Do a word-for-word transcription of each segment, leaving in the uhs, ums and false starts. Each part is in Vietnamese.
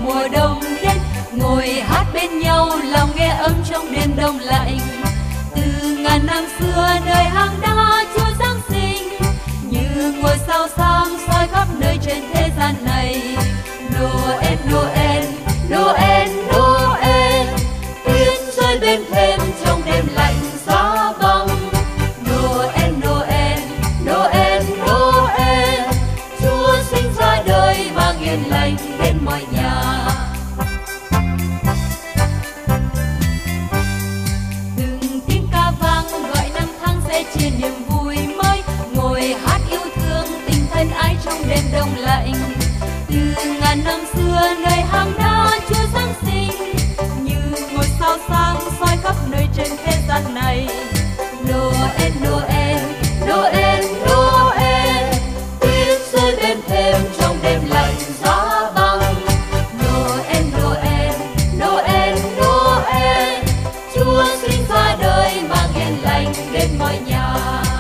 mùa đông đến, ngồi hát bên nhau lòng nghe ấm trong đêm đông lạnh. Từ ngàn năm xưa nơi hang đá Chúa Giáng sinh, như ngôi sao sáng soi khắp nơi trên thế gian này. Noel, Noel, Noel, Noel, tuyết rơi bên thềm trong đêm lạnh giá băng. Noel, Noel, Noel, Noel, Chúa sinh ra đời mang yên lành đến mọi nhà. Từng tiếng ca vang gọi năm tháng sẽ chia niềm vui mới, ngồi hát yêu thương tình thân ái trong đêm đông lạnh. Từ ngàn năm xưa nơi hang đá Chúa Giáng sinh, như ngôi sao sáng soi khắp nơi trên thế gian này. Noel, Noel, Noel, Noel, tuyết rơi bên thềm trong đêm lạnh giá băng. Noel, Noel, Noel, Noel, Chúa sinh ra đời mang yên lành đến mọi nhà.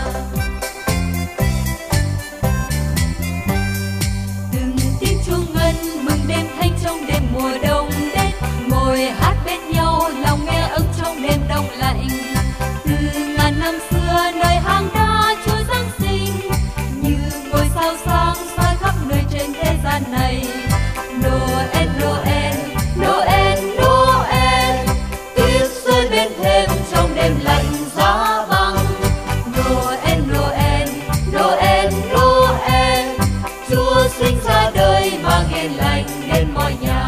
Từng tiếng chuông ngân mừng đêm thanh trong đêm mùa đông đến, ngồi hát bên nhau lòng nghe ấm trong đêm đông lạnh. Từ ngàn năm xưa nơi hang đá Chúa Giáng sinh, như ngôi sao sáng soi khắp nơi trên thế gian này. Noel, Noel, Noel, Noel, tuyết rơi bên thềm trong đêm lạnh giá băng. Noel, Noel, Noel, Noel, Chúa sinh ra đời mang yên lành đến mọi nhà.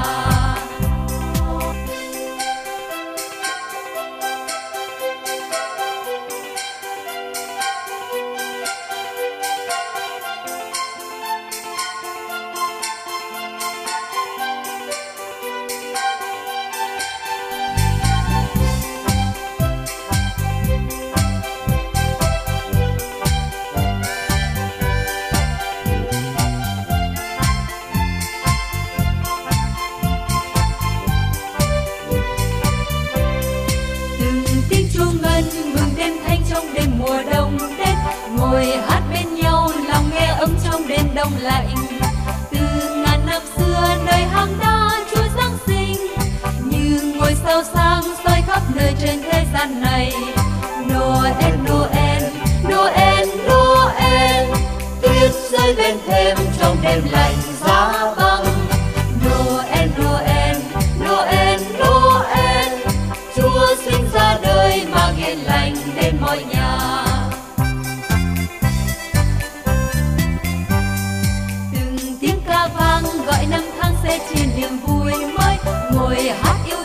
Mùa đông đến, ngồi hát bên nhau lòng nghe ấm trong đêm đông lạnh. Từ ngàn năm xưa nơi hang đá Chúa Giáng sinh, như ngôi sao sáng soi khắp nơi trên thế gian này. Noel, Noel, Noel, Noel, tuyết rơi bên thềm trong đêm lạnh giá băng. Noel, Noel, Noel, Noel, Chúa sinh ra đời mang yên lành đến mọi nhà. Từng tiếng ca vang gọi năm tháng sẽ chia niềm vui mới, ngồi hát yêu